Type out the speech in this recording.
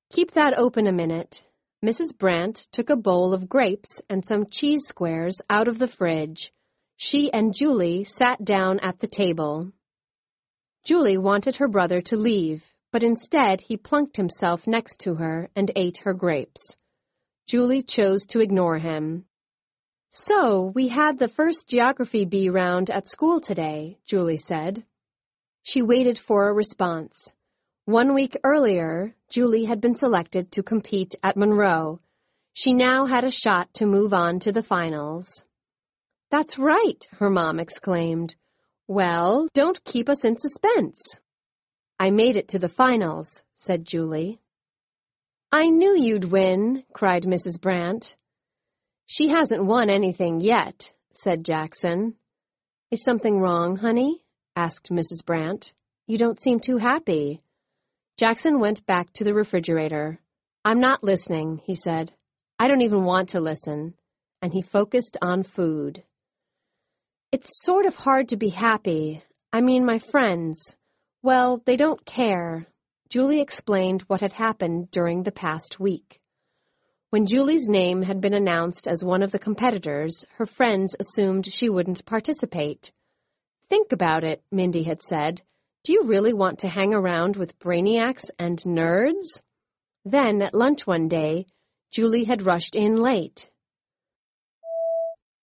Keep that open a minute. Mrs. Brandt took a bowl of grapes and some cheese squares out of the fridge. She and Julie sat down at the table. Julie wanted her brother to leave, but instead he plunked himself next to her and ate her grapes. Julie chose to ignore him. "So, we had the first geography bee round at school today," Julie said. She waited for a response. 1 week earlier, Julie had been selected to compete at Monroe. She now had a shot to move on to the finals. "That's right," her mom exclaimed. "Well, don't keep us in suspense." "I made it to the finals," said Julie. "I knew you'd win," cried Mrs. Brandt. "She hasn't won anything yet," said Jackson. "Is something wrong, honey?" asked Mrs. Brandt. "You don't seem too happy." Jackson went back to the refrigerator. "I'm not listening," he said. "I don't even want to listen." And he focused on food. "It's sort of hard to be happy. I mean, my friends. Well, they don't care." Julie explained what had happened during the past week. When Julie's name had been announced as one of the competitors, her friends assumed she wouldn't participate. "Think about it," Mindy had said. "Do you really want to hang around with brainiacs and nerds?" Then, at lunch one day, Julie had rushed in late.